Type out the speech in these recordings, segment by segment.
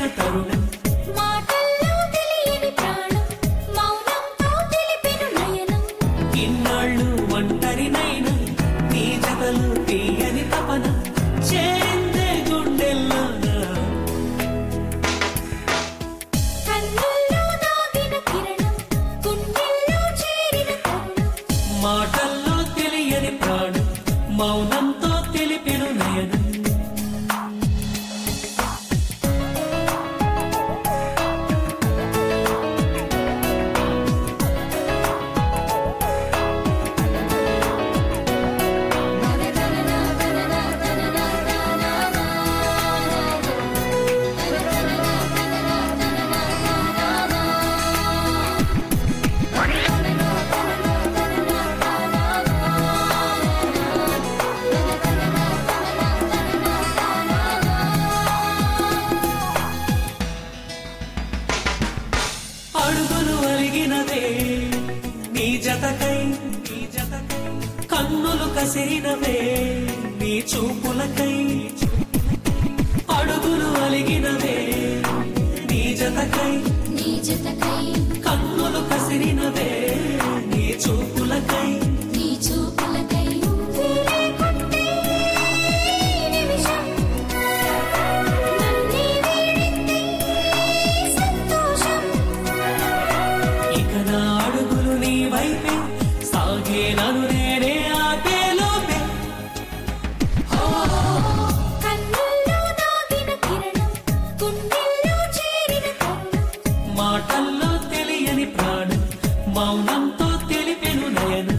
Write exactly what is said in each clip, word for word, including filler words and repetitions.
తరుణం మాటల్లో తెలియని ప్రాణం మౌనంతో తెలిపెను నయనం ఇన్నాళ్ళు ఒంటరినైనా నీ జతలు తీయని తపన చేరిందే గుండెల్లోనా కన్నుల్లో దాగిన కిరణం గుండెల్లో చేరిన తరుణం మాటల్లో తెలియని ప్రాణం మౌనంతో తెలిపెను నయనం అడుగులు అలిగినవే నీ జతకై నీ జతకై కన్నులు కసిరినవే నీ చూపులకై అడుగులు అలిగినవే నీ జతకై నీ జతకై కన్నులు కసిరినవే నీ చూపులకై నీ చూపులకై లేకుంటే ఈ నిమిషం నన్నే వీడింది సంతోషం ఇక నా అడుగులు నీ వైపే సాగే నన్ను నేనే ఆపే లోపే కన్నుల్లో దాగిన కిరణం గుండెల్లో చేరిన తరుణం మాటల్లో తెలియని ప్రాణం మౌనంతో తెలిపెను నయనం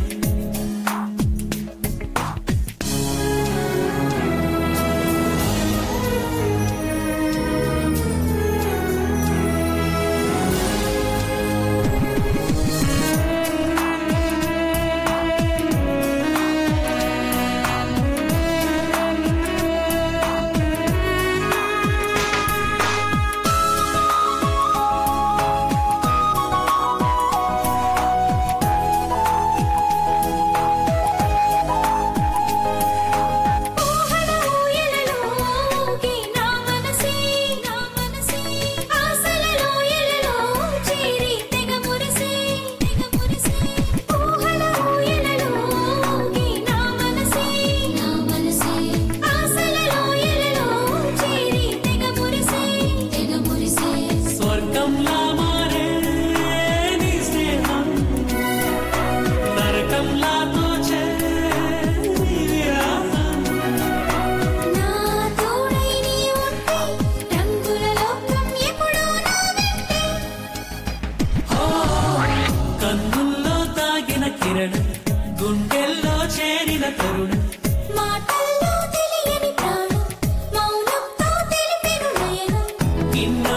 ఊహల ఊయలలో ఊగే నా మనసే నా మనసే ఆశల లోయలలో చేరి తెగ మురిసే తెగ మురిసే ఊహల ఊయలలో ఊగే నా మనసే నా మనసే ఆశల లోయలలో చేరి తెగ మురిసే తెగ మురిసే స్వర్గంలా మారే నీ స్నేహం నరకంలా తోచే నీ విరహం నా తోడై నీ ఉంటే రంగుల లోకం ఎప్పుడూ నా వెంటే కన్నుల్లో తాగిన కిరణం గుండెల్లో చేరిన తరుణం మాటల్లో తెలియని ప్రాణం మౌనంతో తెలిపెను నయనం ఇన్నాళ్ళు